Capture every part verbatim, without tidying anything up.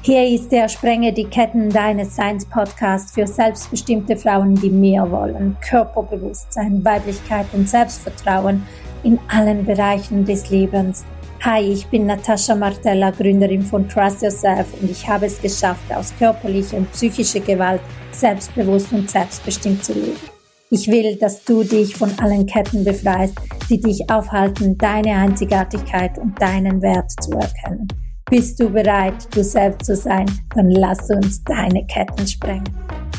Hier ist der Sprenge die Ketten deines Seins Podcast für selbstbestimmte Frauen, die mehr wollen. Körperbewusstsein, Weiblichkeit und Selbstvertrauen in allen Bereichen des Lebens. Hi, ich bin Natascha Martella, Gründerin von Trust Yourself und ich habe es geschafft, aus körperlicher und psychischer Gewalt selbstbewusst und selbstbestimmt zu leben. Ich will, dass du dich von allen Ketten befreist, die dich aufhalten, deine Einzigartigkeit und deinen Wert zu erkennen. Bist du bereit, du selbst zu sein? Dann lass uns deine Ketten sprengen.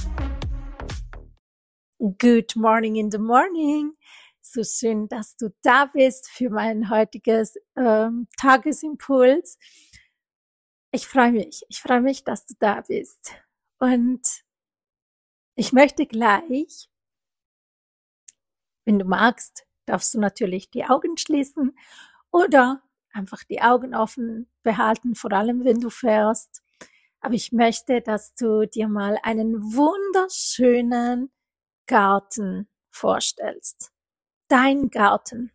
Good morning in the morning. So schön, dass du da bist für mein heutiges ähm, Tagesimpuls. Ich freue mich. Ich freue mich, dass du da bist. Und ich möchte gleich, wenn du magst, darfst du natürlich die Augen schließen oder einfach die Augen offen behalten, vor allem wenn du fährst. Aber ich möchte, dass du dir mal einen wunderschönen Garten vorstellst. Dein Garten.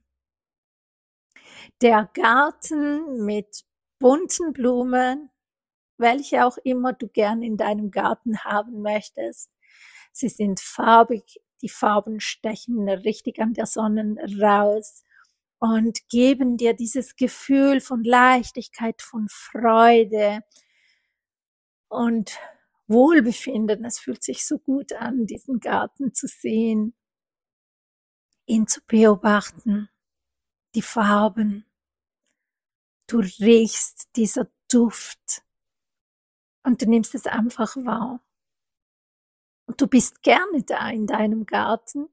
Der Garten mit bunten Blumen, welche auch immer du gern in deinem Garten haben möchtest. Sie sind farbig, die Farben stechen richtig an der Sonne raus und geben dir dieses Gefühl von Leichtigkeit, von Freude und Wohlbefinden. Es fühlt sich so gut an, diesen Garten zu sehen, ihn zu beobachten, die Farben. Du riechst dieser Duft und du nimmst es einfach wahr. Und du bist gerne da in deinem Garten.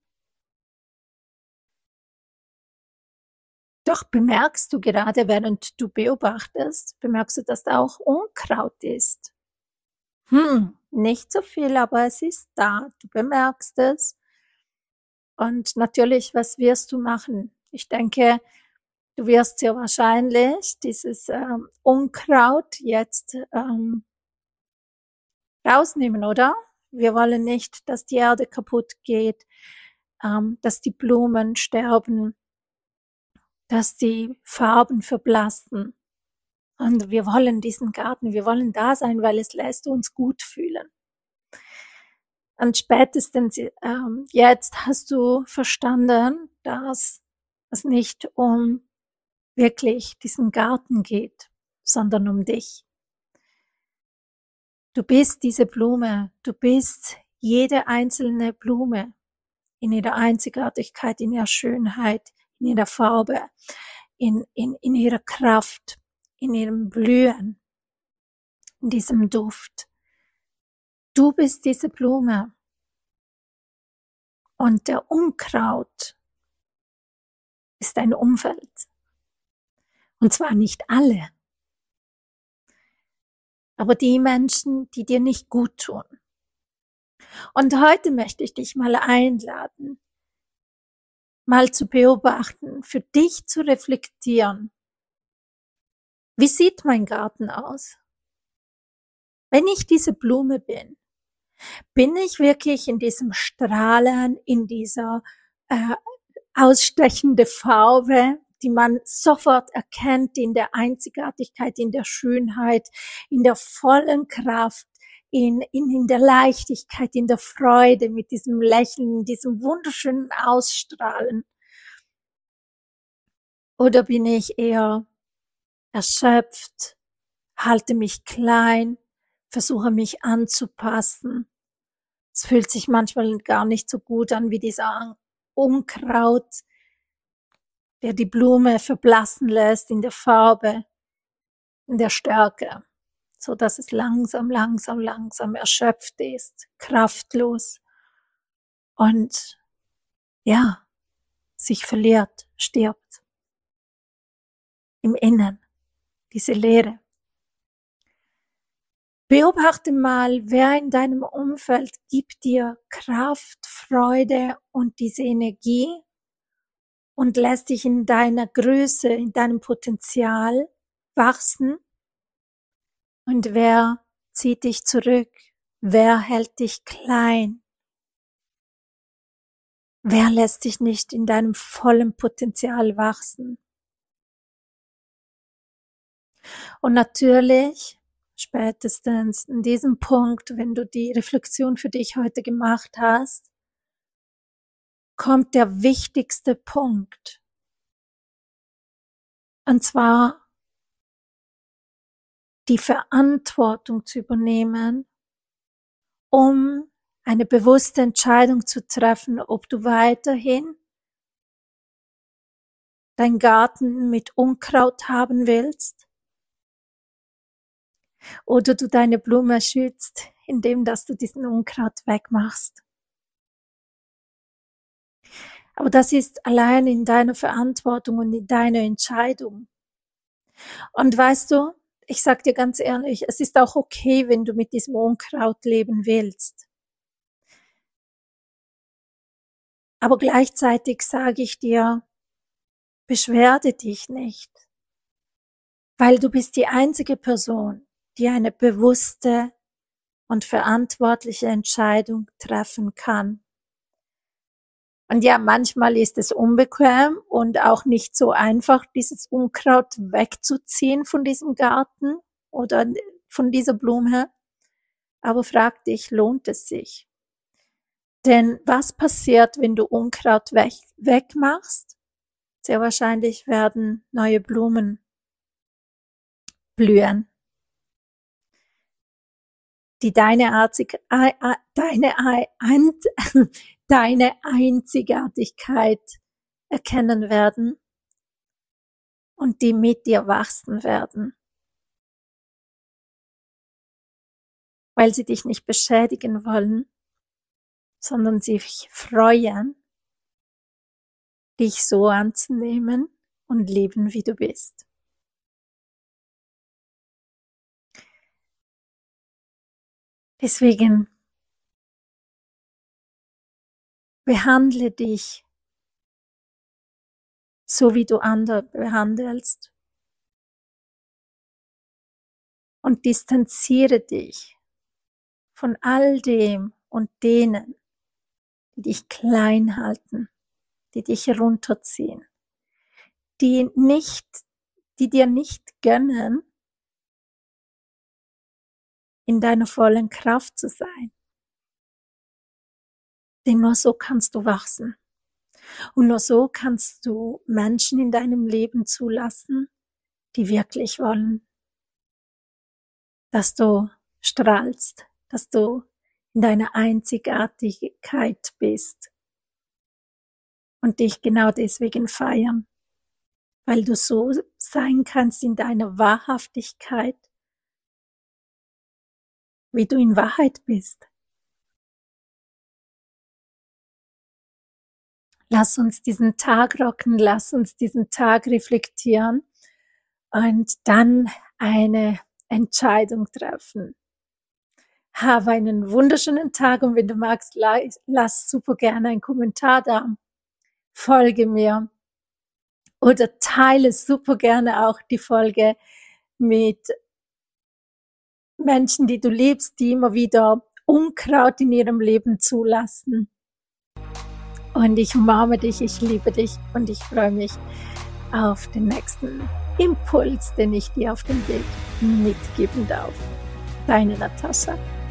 Doch bemerkst du gerade, während du beobachtest, bemerkst du, dass da auch Unkraut ist. Hm, nicht so viel, aber es ist da. Du bemerkst es. Und natürlich, was wirst du machen? Ich denke, du wirst sehr wahrscheinlich dieses ähm, Unkraut jetzt ähm, rausnehmen, oder? Wir wollen nicht, dass die Erde kaputt geht, ähm, dass die Blumen sterben, dass die Farben verblassen. Und wir wollen diesen Garten, wir wollen da sein, weil es lässt uns gut fühlen. Und spätestens ähm, jetzt hast du verstanden, dass es nicht um wirklich diesen Garten geht, sondern um dich. Du bist diese Blume, du bist jede einzelne Blume in ihrer Einzigartigkeit, in ihrer Schönheit, in ihrer Farbe, in, in, in ihrer Kraft, in ihrem Blühen, in diesem Duft. Du bist diese Blume. Und der Unkraut ist dein Umfeld. Und zwar nicht alle. Aber die Menschen, die dir nicht gut tun. Und heute möchte ich dich mal einladen, mal zu beobachten, für dich zu reflektieren. Wie sieht mein Garten aus? Wenn ich diese Blume bin, bin ich wirklich in diesem Strahlen, in dieser äh, ausstechende Farbe, die man sofort erkennt in der Einzigartigkeit, in der Schönheit, in der vollen Kraft, in, in, in der Leichtigkeit, in der Freude, mit diesem Lächeln, diesem wunderschönen Ausstrahlen? Oder bin ich eher erschöpft, halte mich klein, versuche mich anzupassen? Es fühlt sich manchmal gar nicht so gut an wie dieser Unkraut, der die Blume verblassen lässt in der Farbe, in der Stärke, so dass es langsam, langsam, langsam erschöpft ist, kraftlos und ja, sich verliert, stirbt. Im Innern, diese Leere. Beobachte mal, wer in deinem Umfeld gibt dir Kraft, Freude und diese Energie und lässt dich in deiner Größe, in deinem Potenzial wachsen. Und wer zieht dich zurück? Wer hält dich klein? Wer lässt dich nicht in deinem vollen Potenzial wachsen? Und natürlich spätestens in diesem Punkt, wenn du die Reflexion für dich heute gemacht hast, kommt der wichtigste Punkt. Und zwar die Verantwortung zu übernehmen, um eine bewusste Entscheidung zu treffen, ob du weiterhin deinen Garten mit Unkraut haben willst oder du deine Blume schützt, indem dass du diesen Unkraut wegmachst. Aber das ist allein in deiner Verantwortung und in deiner Entscheidung. Und weißt du, ich sag dir ganz ehrlich, es ist auch okay, wenn du mit diesem Unkraut leben willst. Aber gleichzeitig sage ich dir, beschwerde dich nicht, weil du bist die einzige Person, die eine bewusste und verantwortliche Entscheidung treffen kann. Und ja, manchmal ist es unbequem und auch nicht so einfach, dieses Unkraut wegzuziehen von diesem Garten oder von dieser Blume. Aber frag dich, lohnt es sich? Denn was passiert, wenn du Unkraut weg, wegmachst? Sehr wahrscheinlich werden neue Blumen blühen, die deine, Einzig, äh, äh, deine, äh, deine Einzigartigkeit erkennen werden und die mit dir wachsen werden, weil sie dich nicht beschädigen wollen, sondern sich freuen, dich so anzunehmen und lieben, wie du bist. Deswegen behandle dich so, wie du andere behandelst und distanziere dich von all dem und denen, die dich klein halten, die dich runterziehen, die nicht, die dir nicht gönnen, in deiner vollen Kraft zu sein. Denn nur so kannst du wachsen. Und nur so kannst du Menschen in deinem Leben zulassen, die wirklich wollen, dass du strahlst, dass du in deiner Einzigartigkeit bist und dich genau deswegen feiern, weil du so sein kannst in deiner Wahrhaftigkeit, wie du in Wahrheit bist. Lass uns diesen Tag rocken, lass uns diesen Tag reflektieren und dann eine Entscheidung treffen. Habe einen wunderschönen Tag und wenn du magst, lass super gerne einen Kommentar da. Folge mir oder teile super gerne auch die Folge mit Menschen, die du liebst, die immer wieder Unkraut in ihrem Leben zulassen. Und ich umarme dich, ich liebe dich und ich freue mich auf den nächsten Impuls, den ich dir auf dem Weg mitgeben darf. Deine Natascha.